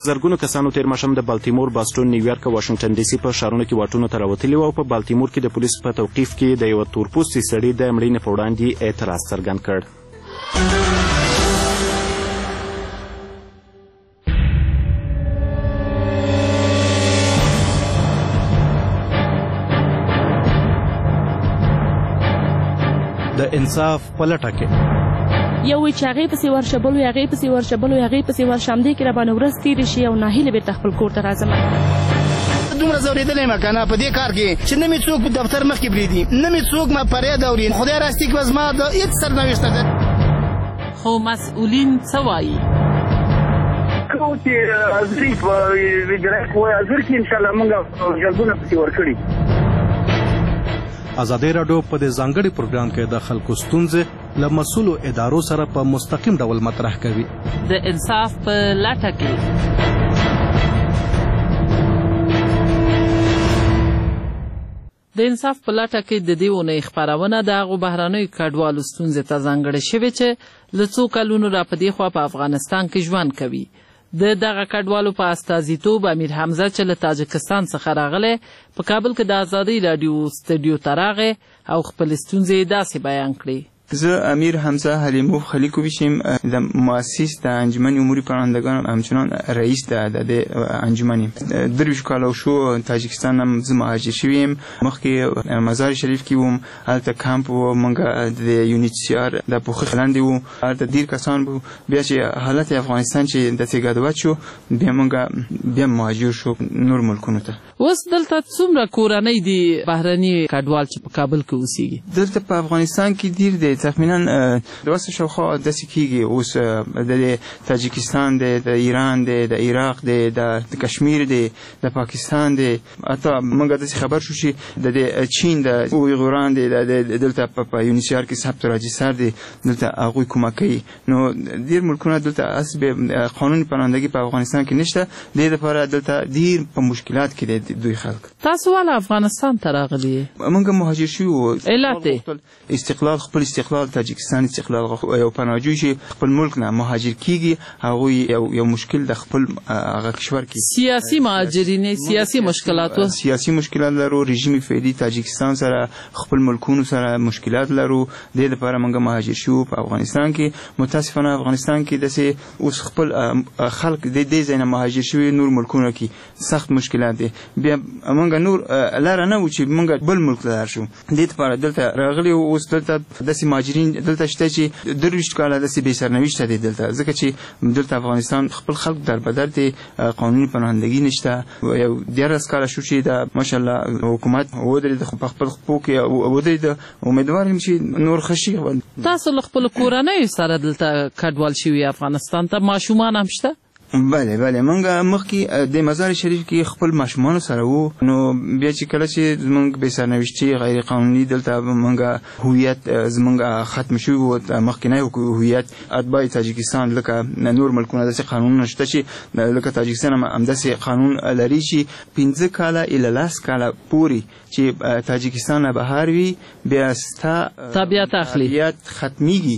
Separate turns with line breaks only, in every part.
زرګونو کسانو تیر ماښام د بالتیمور، باستون، نیویارک او واشنګټن ډي سي په ښارونو کې واټونو ته راوتلي وو او په بالتیمور کې د پولیسو په توقیف کې د یوه تورپوستي سړي د مړینې په وړاندې اعتراض څرګند کړ.
د انصاف په لټه کې
یو وی چې هغې پسې ورشه، بل وی هغې پسې ورشه، بل وی هغې پسې ورشه، همدې کې راباندې ورځ تېرې شي او ناهیلې بېرته خپل کور ته راځم.
دومره ځورېدلی یم که نه په دې کار کې چې نه مې څوک په دفتر مخکې پرېږدي، نه مې څوک ما فریاد اوري. خدای راستي که زما د هېڅ سرنوشت نه ده.
خو مسؤلین څه وایي؟
کوم چې حاضري په جنایت وایي حاضر کړي انشاءالله موږ جلبونه پسې ورکړي.
ازادي راډیو په دې ځانګړي پروګرام کې د خلکو ستونزې له مسؤلو ادارو سره په مستقیم ډول مطرح کوي.
د انصاف په لټه کې د انصاف په لټه کې د دې اونۍ خپرونه د هغو بهرنیو کډوالو ستونزې ته ځانګړې شوې چې له څو کلونو را په دې خوا په افغانستان کې ژوند کوي. د دغه کډوالو په استازیتوب امیر حمزه چې له تاجکستان څخه راغلی په کابل کې د ازادۍ راډیو سټوډیو ته راغی او خپلې ستونزې داسې بیان کړې.
زه امیر حمزه حلیموف خلیکوویچ یم، د مؤسس د انجمن امور پناهندگان همچنان رئیس د انجمن یم. 23 کاله شو تاجکستان هم زه مهاجر شوی یم. مخکې مزار شریف کې وم، هلته کمپ و، موږ د UNHCR د پوښښ لاندې وو، هلته ډېر کسان وو. بیا چې حالت افغانستان چې داسې ګډوډ شو، بیا موږ بیا مهاجر شو نور ملکونو ته.
اوس دلته څومره کورنۍ دي بهرني کډوال چې په کابل کې اوسېږي؟
دلته په افغانستان کې ډېر دی، تقریبا 200 شاوخوا داسې کېږي. اوس د تاجکستان دی، د ایران دی، د عراق دی، د کشمیر دی، د پاکستان دی. حتی موږ داسې خبر شو چې د چین د اویغوران دی، دلته په UNHCR کې ثبت راجستر دی، دلته هغوی کمک کوي. نو ډېر ملکونه دلته حسب قانون پناهندګي په افغانستان کې نشته. دې لپاره دلته ډېر په مشکلات کې دی دوی خلک.
تاسو ولې افغانستان ته راغلي؟
موږ مهاجر شوي وو.
علت
استقلال، خپل استقلال، تاجکستان استقلال. یو پناهجوی چې خپل ملک نه مهاجر کیږي، هغوی یو مشکل د خپل هغه کشور کې
سیاسي مهاجرین، سیاسي مشکلات لرو. رژیم فعلی تاجکستان سره خپل ملکونو سره مشکلات لرو. دې لپاره موږ مهاجر شو په افغانستان کې. متاسفانه افغانستان کې داسې اوس خپل خلک د دې ځای نه مهاجر شوي نور ملکونو کې سخت مشکلات دي. بیا موږ نور لاره نه و چې موږ بل ملک ته لاړ شو. دې لپاره دلته راغلي. اوس دلته داسې مهاجرین دلته شته چې 23 کاله داسې بې سرنوشته دي دلته، ځکه چې دلته افغانستان خپل خلک دربدر دي، قانوني پناهندګي نشته. یو 11 کاله شو چې د ماشاءالله حکومت ودرېد، خو په خپل خپو کې ودرېد. امیدوار یم چې نور ښه شي. تاسو له خپلو کورنیو سره دلته کډوال شوي افغانستان ته، ماشومان هم شته؟
بله موږ مخکې د مزار شریف کې خپل ماشومانو سره وو. نو بیا چې کله چې زموږ بې سرنوشتي غیر قانوني دلته موږ هویت زموږ ختم شوی و، مخکینی هویت اتباع تاجکستان لکه نور ملکونه داسې قانونونه شته چې لکه تاجکستان هم همداسې قانون لري چې 15 کاله الی 10 کاله پورې چې تاجکستان نه بهر وي، بیا ستا
طبیعت اخلي،
طبیعت ختمیږي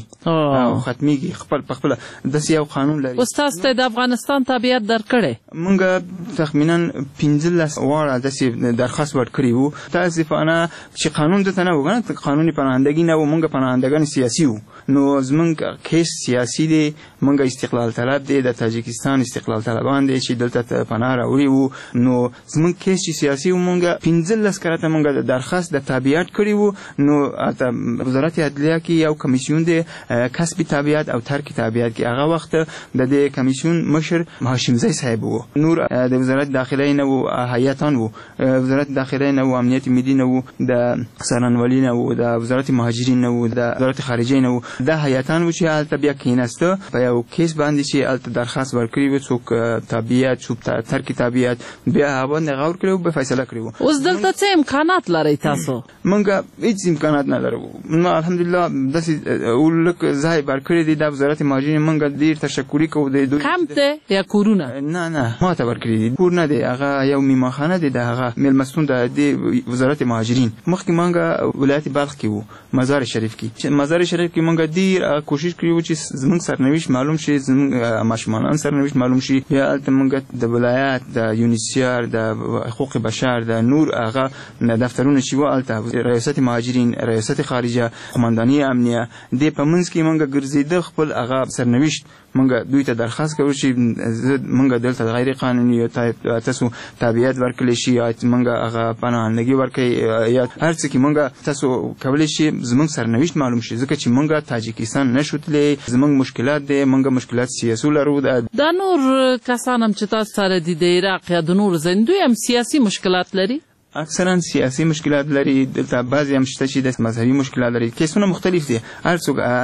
خپل داسې یو قانون لري.
استاد ته د افغانستان طبیعت درکړی؟
موږ تخمینا 15 واړه داسې درخواست ورکړی وو. تاسفانه چې قانون دته نه و، قانوني پناهندګي نه و، موږ پناهندګان سیاسي وو. نو زمونږ کیس سیاسي دی، موږ استقلال طلب دی، د تاجکستان استقلال طلبان دی چې دلته پناه راوړي وو. نو زمونږ کیس چې سیاسي و، موږ 15 کرته موږ د درخواست د تابعیت کړی وو. نو وزارت عدلیه کې یو کمیسیون دی، کسب تابعیت او ترک تابعیت کې. هغه وخت د دې کمیسیون مشر هاشمزی صاحب وو. نور د وزارت داخله نه وو، هیئتان وو، وزارت داخله نه وو، امنیت ملی نه وو، د سرانوالي نه وو، د وزارت مهاجرین نه وو، د وزارت خارجه نه وو. دا هیئتان وو چې هلته بیا کېناسته په یو کیس باندې چې هلته درخواست ورکړی وو، څوک تابعیت څوک ترک تابعیت، بیا هغه باندې غور کړی وو، به فیصله کړی وو.
اوس دلته څه امکانات لرئ تاسو؟
موږ هیڅ امکانات نه لرو. نو الحمدلله داسې ځای ورکړی دی د وزارت مهاجرین. موږ ډېر تشکر کوو د دوی.
کمپ دی
یا کورونه؟
نه ما ته ورکړي دي. کور نه دی، هغه یو میمخانه دی، د هغه میلمستون د وزارت مهاجرین. مخکې مونږ ولایت بلخ کې وو، مزار شریف کې. مزار شریف کې مونږ ډیر کوشش کړی و چې زمونږ سرنوشت معلوم شي، زمونږ ماشومان سرنوشت معلوم شي. بیا هلته مونږ د ولایت د یونیسیار د حقوق بشر د نور هغه دفترونه چې وو، هلته ریاست مهاجرین، ریاست خارجه، قماندانی امنیه، دې په منځ کې مونږ ګرځېده خپل هغه سرنوشت مونږ دوی ته درخواست کوو چې مونږ دلته غیر قانوني تاسو تابعیت ورکړلی شي، یا مونږ هغه پناهندګي ورکړئ، یا هر څه کې مونږ تاسو کولی شي زمونږ سرنوشت معلوم شي. ځکه چې مونږ تاجکستان نشو تللی، زمونږ مشکلات دی، مونږ مشکلات سیاسي لرو.
دا نور کسان هم چې تاسو سره دي د عراق یا د نور ځایونو، دوی هم سیاسي مشکلات لري؟
اکثرا سیاسي مشکلات لري، دلته بعضې هم شته چې د مذهبي مشکلات لري. کیسونه مختلف دي، هر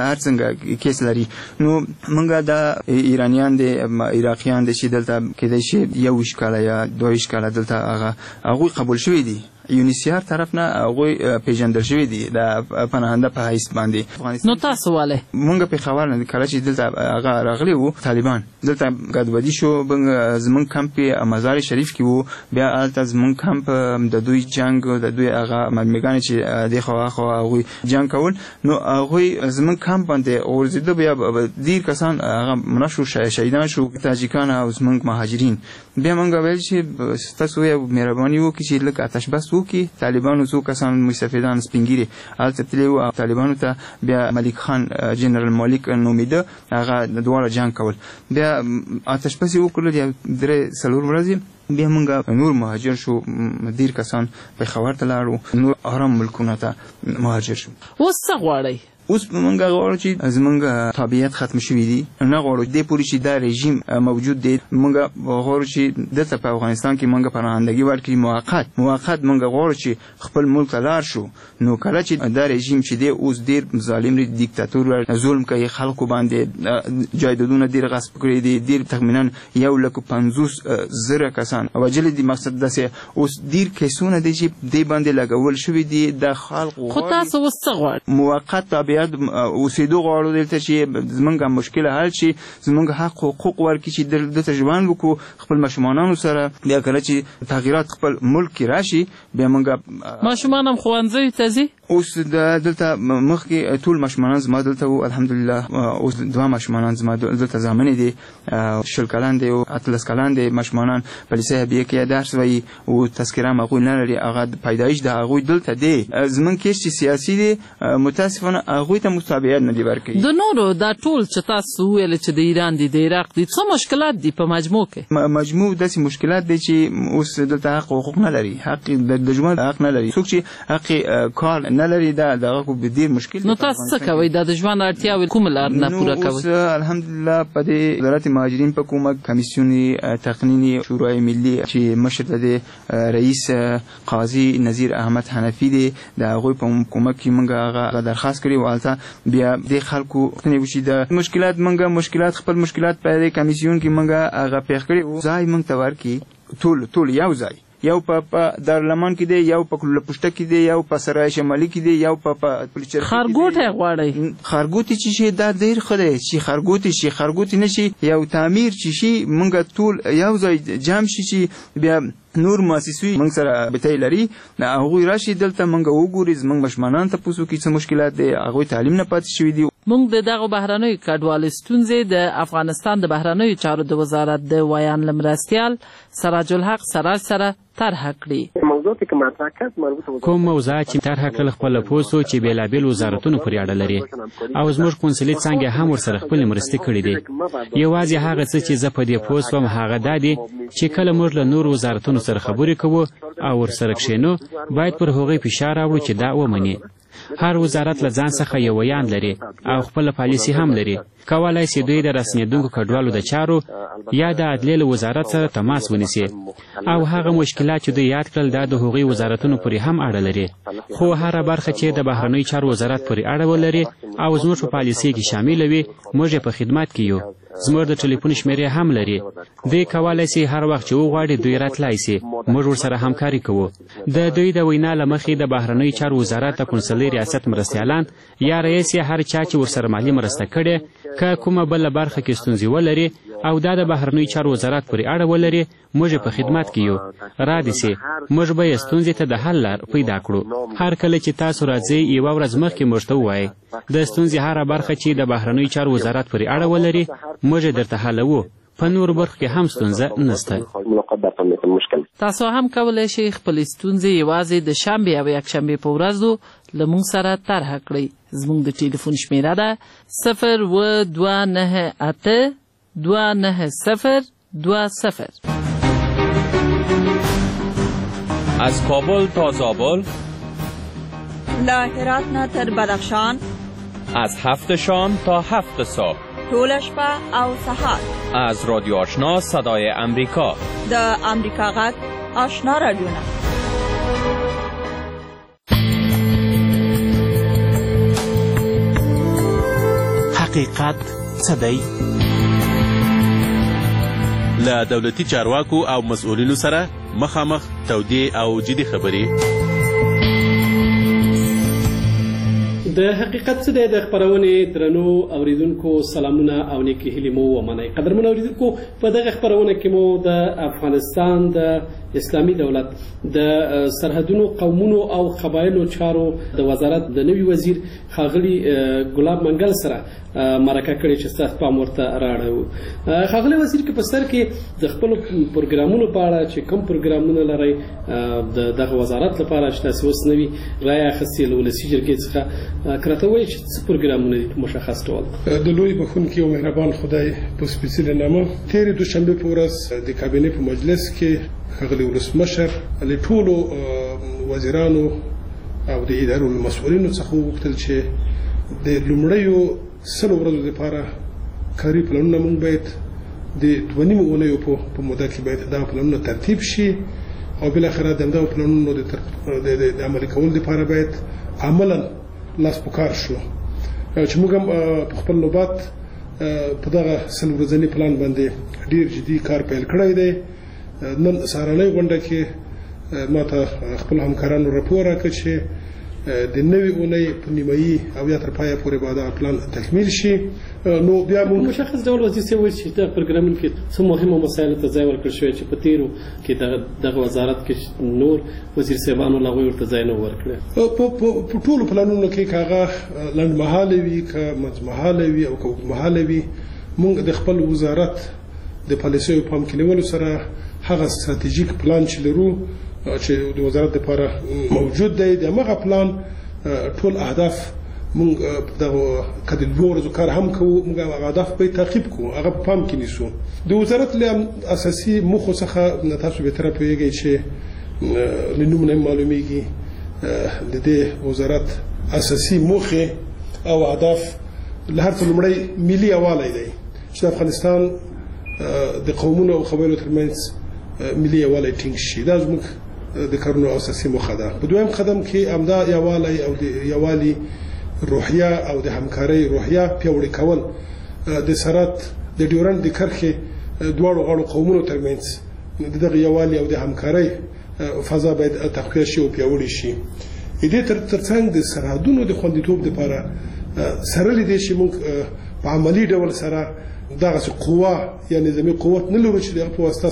څنګه کیس لري. نو موږ د ایرانیان دي، عراقیان دي چې دلته کېدای شي 21 کاله یا 22 کاله دلته هغوی قبول شوي دي، یونیسیار طرف نه هغوی پیژندل شوي دي د پناهنده په حیث باندې.
نو تاسو ولې؟
مونږ پېښور نه کله چې دلته هغه راغلي وو طالبان، دلته ګډوډي شو. زمونږ کمپ مزار شریف کې وو، بیا هلته زمونږ کمپ د دوی جنګ، د دوی هغه مدمګانې چې دې خوا هغوی جنګ کول، نو هغوی زمونږ کمپ باندې غورځېده. بیا ډېر کسان هغه مړه شو، شهیدان شو، تاجکان او زمونږ مهاجرین. بیا مونږ ویل چې تاسو یو مهرباني وکړئ چې لږ آتش بس وکړي. طالبانو څو کسان مستفیدان سپین ږیري هلته تللي وو، طالبانو ته بیا ملک خان جنرال مالک نومیده، هغه دواړه جنګ کول. بیا آتش بس یې وکړل 3-4 ورځې. بیا مونږ نور مهاجر شو، ډېر کسان پېښور ته لاړو، نور آرام ملکونو ته مهاجر شو.
اوس څه غواړئ؟
اوس مونږ غواړو چې زمونږ تابعیت ختم شوي دي، نه غواړو دې پورې چې دا رژیم موجود دی. مونږ غواړو چې دلته په افغانستان کې مونږ پناهندګي ورکړي موقت. مونږ غواړو چې خپل ملک ته لاړ شو. نو کله چې دا رژیم چې دی اوس ډېر ظالم دی، دیکتاتور، ظلم کوي خلکو باندې، جایدادونه ډېر غصب کړي دي، ډېر تخمینا 150,000 کسان وژلي دي. مقصد داسې اوس ډېر کیسونه دي چې دې باندې لګول شوي دي. د خلکو
خو تاسو اوس څه غواړئ؟
موقت تابعیت اوسېدو غواړو، دلته چې زمونږ مشکل حل شي، زمونږ حقوق ورکړي چې دلته ژوند وکړو خپل ماشومانانو سره. بیا کله چې تغییرات خپل ملک کې راشي، بیا مونږ
ماشومان هم ښوونځیو ته ځي.
اوس دلته مخکې ټول ماشومان زما دلته وو، الحمدلله. اوس 2 ماشومان زما دلته زامنې دي، 20 کلن دي او 13 کلن دي ماشومان. په لیسه بیا کې درس وایي او تذکره هم هغوی نه لري، هغه پیدایش د هغوی دلته دی. زمونږ کیس چې سیاسي دی، متاسفانه هغوی ته متابعیت نه دي ورکړي.
د نورو دا ټول چې تاسو وویل چې د ایران دي، د عراق دي، څه مشکلات دي په مجموع کې؟
مجموع داسې مشکلات دي چې اوس دلته حقوق نه لري، حق د ژوند حق نه لري. څوک چې حق کار نه لري، دا دغه کو ډېر مشکل.
نو تاسو څه کوئ د ژوند اړتیاوې کوم لار نه پوره کوئ؟
اوس الحمدلله په دې وزارت مهاجرین په کومه کمیسیون تقنینی شورای ملی چې مشر د رئیس قاضي نذیر احمد حنفی دی، د هغوی په کومک کې موږ هغه درخواست کړی و. هلته بیا د خلکو غوښتنې وشي د مشکلات خپل مشکلات په دې کمیسیون کې موږ هغه پیښ کړي و. ځای موږ ته ورکړي ټول یو ځای، یو په دارالمان کې دی، یو په کلوپشته کې دی، یو په سرای شمالي کې دی، یو په پلچر.
خرګوټي غواړي؟
خرګوټي چې شي دا ډېر ښه دی چې خرګوټي نشي، یو تعمیر چې شي موږ ټول یو ځای جام شي چې بیا نور مؤسسوي موږ سره بتای لري، هغوی راشي دلته موږ وګوري، زموږ ماشومان ته پوښتنه کوي څه مشکلات دي، هغوی تعلیم نه پاتې شوي دي.
موږ د دغه بهرنیو کډوالو ستونزې د افغانستان د بهرنیو چارو د وزارت د ویان لمرستیال سراج الحق سره طرح کړي.
کوم موضوعات چې طرح کړل خپل پوسو چې بیلابیل وزارتونو پورې اړه لري او زموږ قونسلي څنګه هم ورسره خپل مرستې کړې دي. یوازې هغه څه چې زه په دې پوس وم هغه دا دي چې کله موږ له نور وزارتونو سره خبرې کوو او ورسره کښېنو باید پر هغوی فشار راوړو چې دا ومني. هر وزارت له ځان څخه یو ویان لري او خپل پالیسي هم لري. کولای شي دوی د رسمیدونکو کډوالو د چارو یا د عدلیې له وزارت سره تماس ونیسي او هغه مشکلات چې دوی یاد کړل دا د هغوی وزارتونو پورې هم اړه لري. خو هره برخه چې د بهرنیو چارو وزارت پورې اړه ولري او زموږ په پالیسي کې شامل وي موږ په خدمت کې یو. زموږ د ټلیفون شمیرې هم لري. دوی کولای شي هر وخت چې وغواړي دوی راتلای شي. موږ ورسره همکاري کوو. د دوی د وینا له مخې د بهرنیو چارو وزارت د قونسلي ریاست مرستیالان یا رئیس هر چا چې ورسره مالي مرسته کړې که کومه بله برخه کې ستونزې ولري او دا د بهرنیو چارو وزارت پورې اړه ولري موږ په خدمت کې یو را دي سي موږ به ستونزې ته د حل لار پیدا کړو هر کله چې تاسو راځي یو ورځ مخکې موږ ته ووایئ د ستونزې هره برخه چې د بهرنیو چارو وزارت پورې اړه ولري موږ درته حلوو په نور برخو کې هم ستونزه نشته
تاسو هم کولی شئ خپلې ستونزې یوازې د شنبې او یکشنبې په ورځو له موږ سره طرحه کړئ زموږ د ټلیفون شمیره ده 02982902020
از کابل تا زابل
له هرات نه تر بدخشان
از 7 شام تا 7 صبح
ټول شپه او سهار
از رادیو آشنا صدای امریکا
د امریکا غږ آشنا رادیوونه
حقیقت څه دی؟
له دولتي چارواکو او مسؤلینو سره مخامخ تودې او جدي خبرې.
د حقیقت څه دی د خپرونې درنو اوریدونکو سلامونه او نیکې هیلې مو ومنئ. قدرمنو اوریدونکو په دغه خپرونه کې مو د افغانستان د اسلامي دولت د سرحدونو قومونو او قبایلو چارو د وزارت د نوي وزیر ښاغلي ګلاب منګل سره مرکه کړې چې ستاسو پام ورته رااړوو. ښاغلي وزیر که په سر کې د خپلو پروګرامونو په اړه چې کوم پروګرامونه لرئ د دغه وزارت لپاره چې تاسو اوس نوي رایه اخیستې له ولسي جرګې څخه که راته ووایئ چې څه پروګرامونه دي په مشخص ډول؟
د لوی بخښونکي او مهربان خدای په سپېڅلې نامه تېرې دوشنبې په ورځ د کابینې په مجلس کې ښاغلي ولسمشر له ټولو وزیرانو او د ادارو مسؤلینو څخه وغوښتل چې د لومړیو 100 ورځو لپاره کاري پلانونه موږ باید د 2.5 اونیو په موده کې باید دا پلانونه ترتیب شي او بالاخره د همدغو پلانونو د عملي کولو لپاره باید عملا لاس په کار شو چې موږ هم په خپل نوبت په دغه 100 ورځني پلان باندې ډیر جدي کار پیل کړی دی. نن سهارنۍ غونډه کې ما ته خپل همکارانو راپور راکړ چې د نوې اونۍ په نیمایي او یا تر پایه پورې به دا پلان تکمیل شي. نو بیا موږ
مشخص ډول وزیر صاحب وایي چې د پروګرامونو کې څه مهمو مسایلو ته ځای ورکړل شوی چې په تېرو کې دغه وزارت کې نور وزیر صاحبانو له هغوی ورته ځای نه ورکړی.
په ټولو پلانونو کې که هغه لنډمهاله وي که منځمهاله وي او که اوږدمهاله وي موږ د خپل وزارت د پالیسیو پام کې نیولو سره هغه ستراتیژیک پلان چې لرو چې د وزارت لپاره موجود دی د هغه پلان ټول اهداف موږ دغه کله د ورځو کار هم کوو موږ هغه اهداف به تعقیب کوو هغه په پام کې نیسو. د وزارت له اساسي موخو څخه تاسو به تر پوهیږئ چې لنومونه معلومیږي د دې وزارت اساسي موخه او اهداف له هر څه لومړی ملي یووالی دی چې افغانستان د قومونو او قبایلو ترمنځ ملي یووالی ټینګ شي. دا زموږ د کارونو اساسي موخه ده. په دویم قدم کې همدا یووالی او د یووالي روحیه او د همکارۍ روحیه پیاوړې کول د سرحد د ډیورنډ د کرښې دواړو غاړو قومونو ترمنځ دغه یووالي او د همکارۍ فضا باید تقویه شي او پیاوړې شي. دې ترڅنګ د سرحدونو د خوندیتوب لپاره سره لیدې چې موږ په عملي ډول سره دغه قوه یا نظامی قوت نه لرو چې دغه په واسطه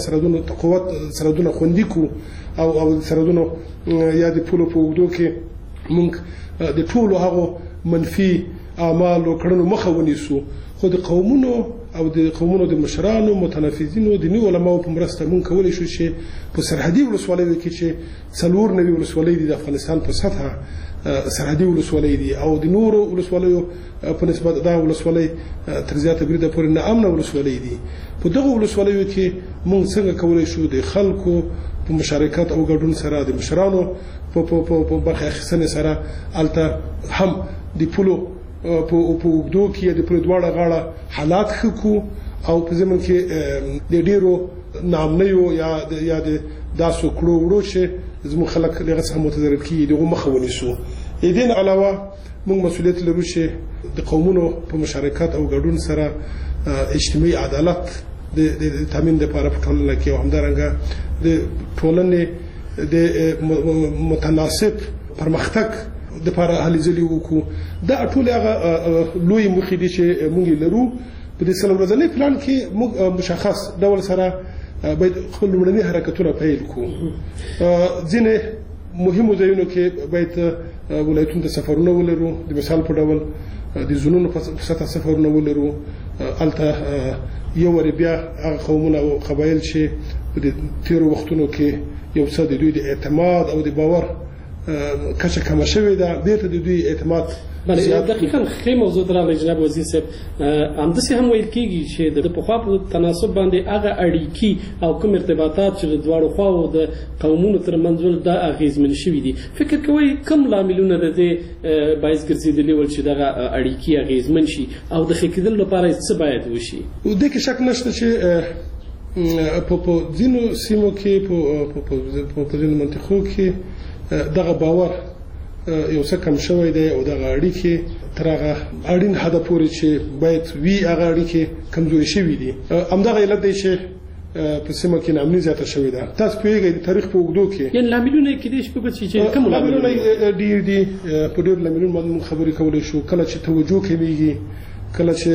سرحدونه خوندي کو او سرحدونو یا د پولو په اوږدو کې موږ د ټولو هغو منفي اعمالو کړنو مخه ونیسو. خو د قومونو او د مشرانو متنفذینو دیني علماو په مرسته موږ کولی شو چې په سرحدي ولسوالیو کې چې 94 ولسوالۍ دي د افغانستان په سطحه سرحدي ولسوالۍ دي او د نورو ولسوالیو په نسبت دا ولسوالۍ تر زیاته بریده پورې ناامنه ولسوالۍ دي. په دغه ولسوالیو کې موږ څنګه کولی شو د خلکو په مشارکت او ګډون سره د مشرانو په برخه اخیستنې سره هلته هم د پولو په اوږدو کې د پولو دواړه غاړه حالات ښه کړو او په ضمن کې د ډېرو ناامنیو یا د داسو کړو وړو چې زموږ خلک له هغه څخه متضرر کېږي دغو مخه ونیسو. د دې نه علاوه موږ مسؤلیت لرو چې د قومونو په مشارکت او ګډون سره اجتماعي عدالت د تامین لپاره په ټولنه کې او همدارنګه د ټولنې د متناسب پرمختګ لپاره هلې ځلې وکړو. دا ټول هغه لوی موخې دي چې موږ لرو په دې سلو ورځنی پلان کې موږ مشخص ډول سره باید خپل لومړني حرکتونه پیل کړو. ځینې مهمو ځایونو کې باید ولایتونو ته سفرونه ولرو، د مثال په ډول د زونونو په سطح سفرونه ولرو. هلته یو وارې بیا هغه قومونه او قبایل چې په دې تېرو وختونو کې یو څه د دوی د اعتماد او د باور کچه کمه شوې ده، بیرته د دوی اعتماد
دقیقاً ښه موضوع ته راغلی جناب وزیر صاحب. همداسې هم ویل کېږي چې د پخوا په تناسب باندې هغه اړیکې او کوم ارتباطات چې د دواړو خواو د قومونو ترمنځ ول دا اغېزمن شوي دي. فکر کوئ کوم لاملونه د دې باعث ګرځېدلي ول چې دغه اړیکې اغېزمن شي او د ښه کېدلو لپاره څه باید وشي؟
دې کې شک نشته چې په ځینو سیمو کې په ځینو منطقو کې دغه باور یو څه کم شوی دی او دغه اړیکې تر هغه اړین حده پورې چې باید وي هغه اړیکې کمزوري شوي دي. همدغه علت دی چې په سیمه کې ناامني زیاته شوې ده. تاسو پوهېږئ د تاریخ په اوږدو کې
یعنې لاملونه یې کېدای شي په چې کوم
لاملونه ډېر دي. په ډېرو لاملونو باندې موږ خبرې کولی شو. کله چې توجه کمیږي، کله چې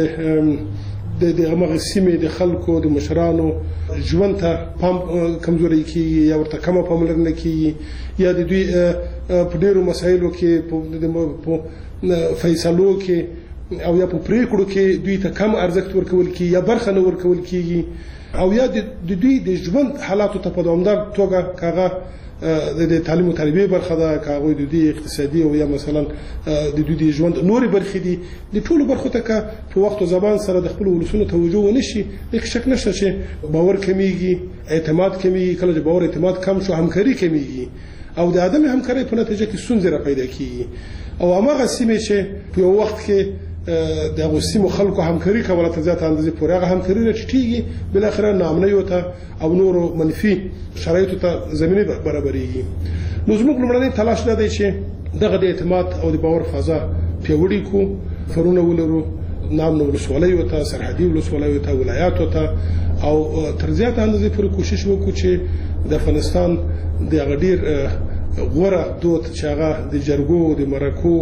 د هغه سیمې د خلکو د مشرانو ژوند ته پام کمزوري کېږي یا ورته کمه پاملرنه کېږي، یا د دوی په ډېرو مسایلو کې په فیصلو کې او یا په پریکړو کې دوی ته کم ارزښت ورکول کېږي یا برخه نه ورکول کېږي، او یا د دوی د ژوند حالاتو ته په دوامدار توګه کاغه د تعلیم او تربیه برخه ده، کاغه د دوی اقتصادي او یا مثلا د دوی د ژوند نورې برخې دي. د ټولو برخو ته که په وخت او زبان سره د خپل ولسونو توجه ونه شي، هیڅ شک نشته چې باور کمیږي، اعتماد کمیږي. کله چې باور اعتماد کم شو، همکاري کمیږي او د عدم همکارۍ په نتیجه کې ستونزې را پیدا کیږي. او هماغه سیمې چې په یو وخت کې د هغو سیمو خلکو همکاري کوله تر زیاته اندازې پورې هغه همکاري راټیټېږي، بالاخره ناامنیو ته او نورو منفي شرایطو ته زمینه برابرېږي. نو زموږ لومړنی تلاش دا دی چې دغه د اعتماد او د باور فضا پیاوړې کړو، فرونه ولرو، نامنو ولسوالیو ته، سرحدي ولسوالیو ته، ولایاتو ته، او تر زیاته اندازې پورې کوشش وکړو چې د افغانستان د هغه ډېر غوره دود چې هغه د جرګو، د مرکو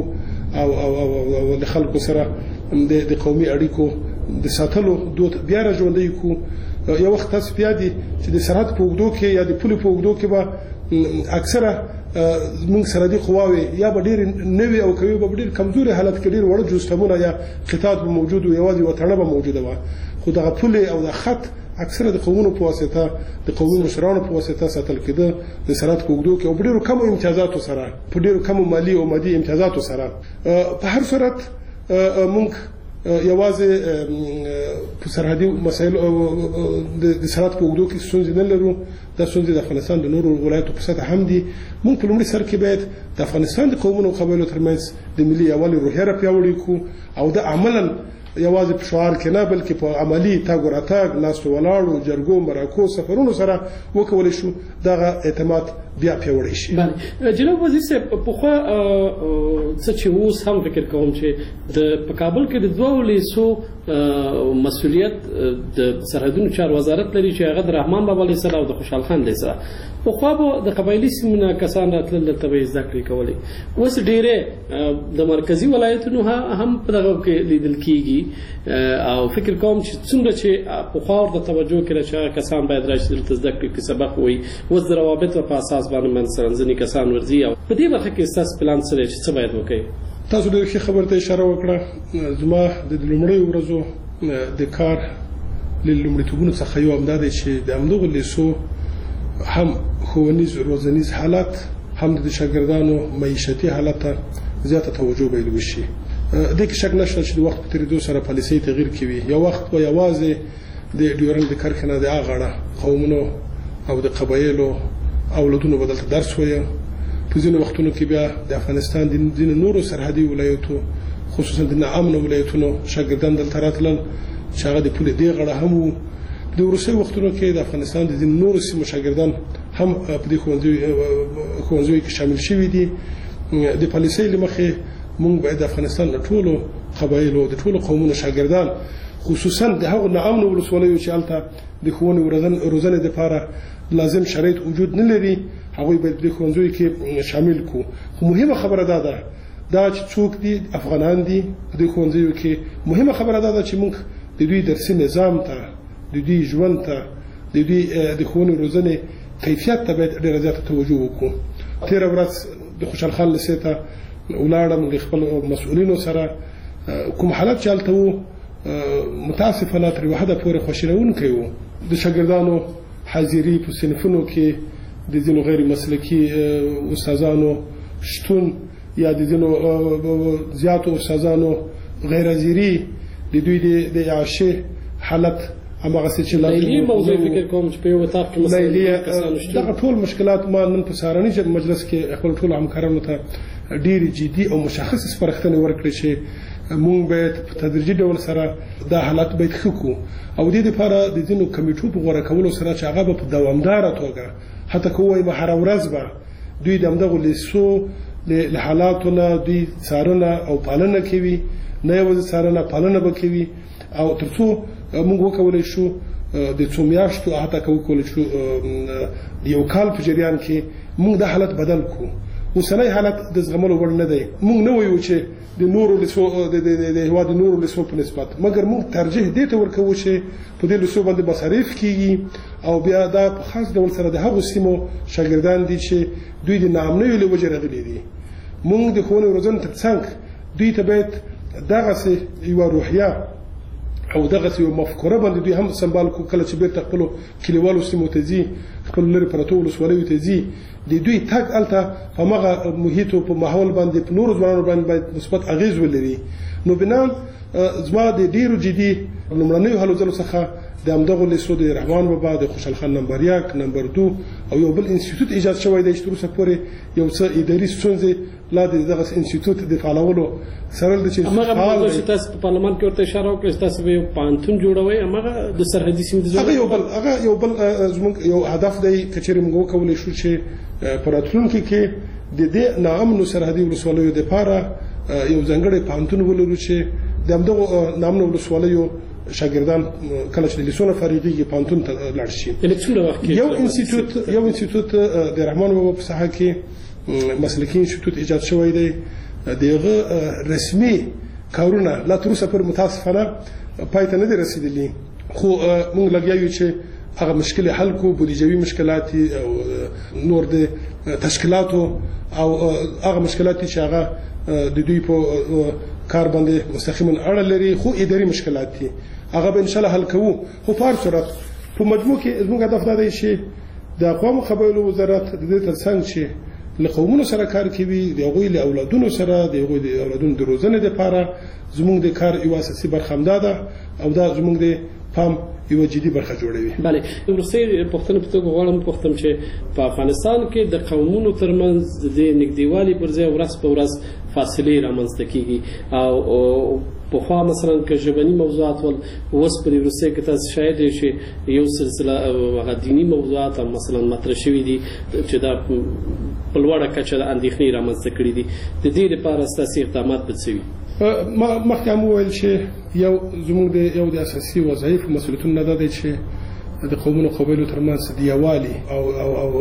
او د خلکو سره د قومي اړیکو د ساتلو دود بیا را ژوندی کړو. یو وخت تاسو بیا دي چې د سرحد په اوږدو کې یا د پولې په اوږدو کې به اکثره موږ سرحدي قواوې یا به ډېرې نوې او کوي به ډېر کمزوري حالت کې ډېر وړه جوستمونه یا قطعات به موجود وو، یوازې یوه تڼه به موجوده وه. خو دغه پولې او د خط اکثره د قومونو په واسطه، د قومي مشرانو په واسطه ساتل کېده د سرحد په اوږدو کې او په ډېرو کمو امتیازاتو سره، په ډېرو کمو مالي او مادي امتیازاتو سره. په هر صورت موږ یوازې په سرحدي مسایلو د سرحد په اوږدو کې ستونزې نه لرو. دا ستونزې د افغانستان د نورو ولایتو په سطح هم دي. موږ په لومړي سر کې باید د افغانستان د قومونو او قبایلو ترمنځ د ملي یووالي روحیه را پیاوړې کړو او د عملاً یوازې په شعار کې نه بلکې په عملی تاګ ورتاګ، ناستو ولاړو، جرګو، مرکو، سفرونو سره وکولی شو دغه اعتماد بیا پیاوړی شي.
جناب وزیر صاحب، پخوا څه چې اوس هم فکر کوم چې په کابل کې د دوو لیسو مسؤلیت د سرحدونو چارو وزارت لري چې هغه د رحمان بابا لیسه او د خوشحال خان لیسه. پخوا به د قبایلي سیمو نه کسان راتلل، دلته به یې زده کړې کولې. اوس ډېرې د مرکزي ولایتونو هم په دغه کې لیدل کېږي او فکر کوم چې څومره چې پخوا ورته توجه کړه چې هغه کسان باید راشي دلته زده کړي، کې سبق ووایي. اوس د روابطو په اساس باندې مثلا ځینې کسان ورځي او په دې برخه کې ستاسو پلان څه دی چې څه باید وکړي؟
تاسو ډېر ښه خبرې ته اشاره وکړه. زما د لومړیو ورځو د کار له لومړیتوبونو څخه یو همدا دی چې د همدغو لیسو هم ښوونیز روزنیز حالت، هم د شاګردانو معیشتي حالت ته زیاته توجه باید وشي. دې کې شک نشته چې د وخت په تېرېدو سره پالیسۍ تغییر کوي. یو وخت به یوازې د ډیورنډ د کرښې نه د هغه غاړه قومونو او د قبایلو اولادونو به دلته درس وایه. په ځینو وختونو کې بیا د افغانستان د ځینو نورو سرحدي ولایتو، خصوصا د ناامنو ولایتونو شاګردان دلته راتلل چې هغه د پولې دې غاړه هم وو. د وروستیو وختونو کې د افغانستان د ځینو نورو سیمو شاګردان هم په دې ښوونځیو کې شامل شوي دي. د پالیسۍ له مخې موږ باید د افغانستان د ټولو قبایلو، د ټولو قومونو شاګردان، خصوصا د هغو ناامنو ولسوالیو چې هلته د ښوونې روزنې دپاره لازم شرایط وجود نه لري، هغوی باید د ښوونځیو کې شامل کړو. خو مهمه خبره دا ده چې څوک دي افغانان دي د ښوونځیو کې. مهمه خبره دا ده چې موږ د د دوی درسي نظام ته، د دوی ژوند ته، د دوی د ښوونې روزنې کیفیت ته باید ډېره زیاته توجه وکړو. تېره ورځ د خوشحال خان لیسې ته ولاړم د خپل مسؤلینو سره. کوم حالت چې هلته و متاسفانه تر یوه حده پورې خوشیروونکی و. د شاګردانو حاضري په صنفونو کې د ځینو غیر مسلکي استادانو شتون یا د ځینو زیاتو استادانو غیر حاضري، د دوی د اعاشې حالت هماغسې چې
لیلي موضوع فکر کوم چې په یو اطاق کې
مثلا دغه ټول مشکلات ما نن په سهارني مجلس کې خپل ټولو همکارانو ته ډېرې جدي او مشخص سپارښتنې ورکړې چې مونږ باید په تدریجي ډول سره دا حالت باید ښه کړو او د دې لپاره د ځینو کمیټو په غوره کولو سره چې هغه به په دوامداره توګه حتی که ووایم هره ورځ به دوی د همدغو لیسو له حالاتو نه دوی څارنه او پالنه کوي، نه یوازې څارنه پالنه به کوي او تر څو مونږ وکولی شو د څو میاشتو حتی که وکولی شو د یو کال په جریان کې مونږ دا حالت بدل کړو. اوسنی حالت د زغملو وړ نه دی. مونږ نه وایو چې د نورو لیسو د هېواد د نورو لیسو په نسبت، مګر مونږ ترجیح دې ته ورکوو چې په دې لیسو باندې مصارف کېږي او بیا دا په خاص ډول سره د هغو سیمو شاګردان دي چې دوی د ناامنیو له وجې راغلي دي. مونږ د ښوونې روزنې تر څنګ دوی ته باید دغسې یوه روحیه او دغسې یوه مفکوره باندې دوی هم سنبال کړو. کله چې بېرته خپلو کلیوالو سیمو ته ځي، خپلو لرې پرتو ولسوالیو ته ځي، د دوی تګ هلته په همغه محیط او په ماحول باندې په نورو ځوانانو باندې باید مثبت اغېز ولري. نو بنا زما د ډېرو جدي لومړنیو هلو ځلو څخه د همدغو لیسو د رحمان بابا، د خوشحال خان نمبر 1 نمبر 2 او یو بل انسټیټوټ ایجاد شوی دی چې تر اوسه پورې یو څه اداري ستونزې لا د دغه انسټیټوټ د فعالولو سره د چې
همغه موضوع چې تاسو په پارلمان کې ورته اشاره وکړه چې تاسو به یو پوهنتون جوړوئ، همغه د سرحدي سیمې
هغه یو بل زموږ یو هدف دی که چېرې موږ وکولی شو چې په راتلونکي کې د دې ناامنو سرحدي ولسوالیو دپاره یو ځانګړی پوهنتون ولرو چې د همدغو ناامنو ولسوالیو شاګردان کله چې د لیسو نه فارغېږي پوهنتون ته لاړ شي. یو انسټیټوټ د رحمان بابا په ساحه کې مسلکي انسټیټوټ ایجاد شوی دی. د هغه رسمي کارونه لا تر اوسه پورې متاسفانه پای ته نه دي رسېدلي، خو موږ لګیا یو چې هغه مشکل حل کړو، بودیجوي مشکلات او نور د تشکیلاتو او هغه مشکلات چې هغه د دوی په کار باندې مستقیما اړه لري، خو اداري مشکلات دي، هغه به ان شاء الله حل کوو. خو په هر صورت په مجموع کې زموږ هدف دا دی چې د اقوامو قبایلو وزارت د دې تر څنګ چې له قومونو سره کار کوي، د هغوی له اولادونو سره، د هغوی د اولادونو د روزنې لپاره زموږ د کار یوه اساسي برخه همدا ده او دا زموږ د پام یوه جدي برخه جوړوي.
بله، وروستۍ پوښتنه په توګه غواړم وپوښتم چې په افغانستان کې د قومونو ترمنځ د نږدېوالي پر ځای ورځ په ورځ فاصلې رامنځته کېږي او پخوا مثلا که ژبني موضوعات ول، اوس په دې وروستۍ کې تاسو شاید یې چې یو سلسله هغه دیني موضوعات هم مثلا مطرح شوي دي چې دا په لوړه کچه د اندېښنې رامنځته کړي دي. د دې لپاره ستاسې اقدامات به څه وي؟
مخکې هم وویل چې زموږ د اساسي وظایفو مسؤلیتونه نه دا دی چې د قومونو قبایلو ترمنځ د یووالي او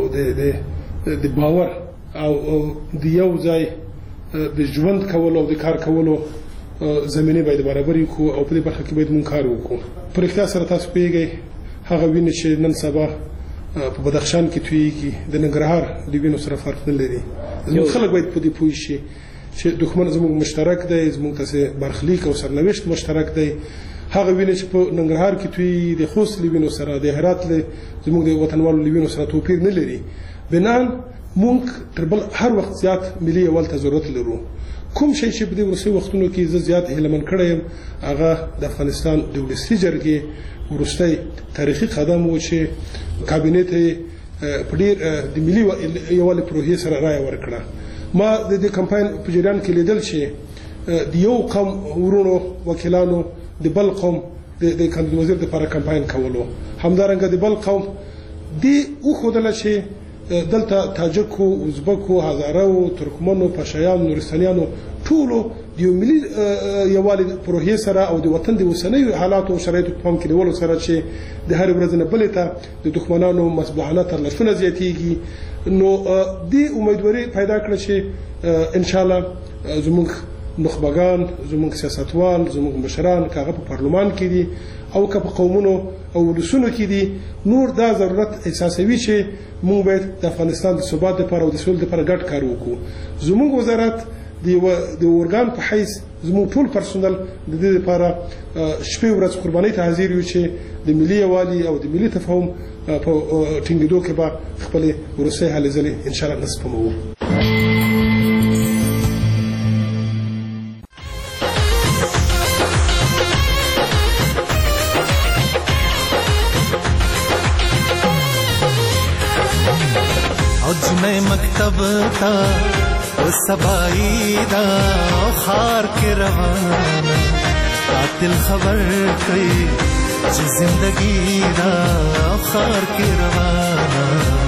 د باور او د یو ځای د ژوند کولو او د کار کولو زمینه باید برابرې کړو او په دې برخه کې باید مونږ کار وکړو. په رښتیا سره تاسو پوهېږئ هغه وینې چې نن سبا په بدخشان کې تویېږي د ننګرهار د وینو سره فرق نه لري. زموږ خلک باید په دې پوه شي چې دښمن زموږ مشترک دی، زموږ تاسې برخلیک او سرنوشت مشترک دی. هغه وینې چې په ننګرهار کې تویېږي د خوست له وینو سره، د هرات له زموږ د وطنوالو له وینو سره توپیر نه لري. بنان مونږ تر بل هر وخت زیات ملي یووالي ته ضرورت لرو. کوم شی چې په دې وروستیو وختونو کې زه زیات هیلهمن کړی یم هغه د افغانستان د ولسي جرګې وروستی تاریخي قدم و چې کابینې ته په ډېر د ملي یووالي پروژې سره رایه ورکړه. ما د دې کمپاین په جریان کې لیدل چې د یو قوم ورونو وکیلانو د بل قوم د کاندید وزیر لپاره کمپاین کولو، همدارنګه د بل قوم دې وښودله چې دلته تاجکو، ازبکو، هزارو، ترکمنو، پشایانو، نورستانیانو ټولو د یو ملي یووالي پروژې سره او د وطن د اوسنیو حالاتو او شرایطو په پام کې نیولو سره چې د هرې ورځې نه بلې ته د دښمنانو مصبوحانه ترلاسونه زیاتېږي، نو دې امیدواري پیدا کړه چې انشاءالله زموږ نخبگان زموږ سیاستوال زموږ مشران کاغه په پارلمان کې دي او که په قومونو او ولسونو کې دي نور دا ضرورت احساسوي چې موږ باید د افغانستان د ثبات لپاره او د سولې لپاره ګډ کار وکړو. زموږ وزارت د اورګان په حیث زموږ ټول پرسونل د دې لپاره شپې ورځ قربانۍ ته حاضر یو چې د ملي یووالي او د ملي تفاهم په ټینګېدو کې به خپلې وروستۍ هلې ځلې انشاءالله نه سپموو.
मैं मकतब था वो सबाई दा खार के रवाना कातिल खबर कई जी जिंदगी दा खार के रवाना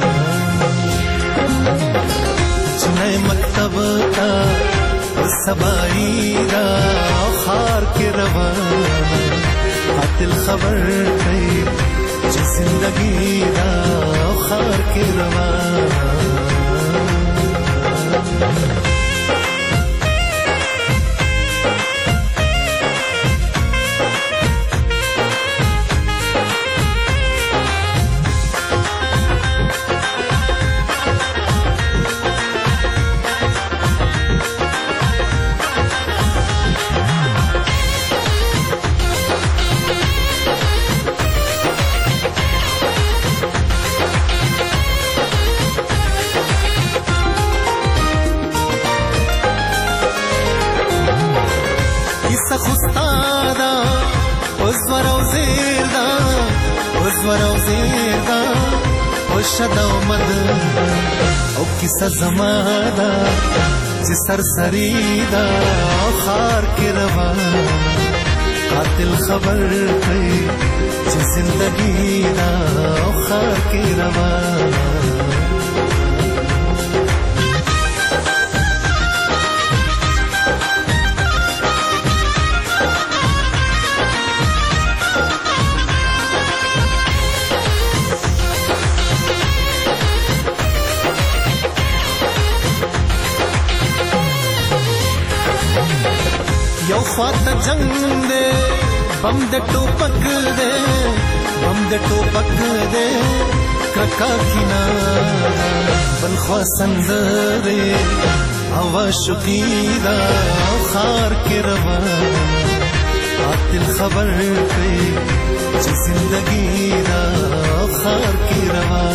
मैं मकतब था वो सबाई दा खार के रवाना कातिल खबर कई जी जिंदगी दा खार के रवाना او किसा जमाना जी सरसरीदा खार के रवाना कातिल खबर कई जी जिंदगी दा खार के रवाना यो फात जंग दे बम दे टोपक दे क्रका किनारा बलखवा संदरे हवा शुकीदा खार के रवाना कातिल खबर पे जिंदगी दा खार के रवाना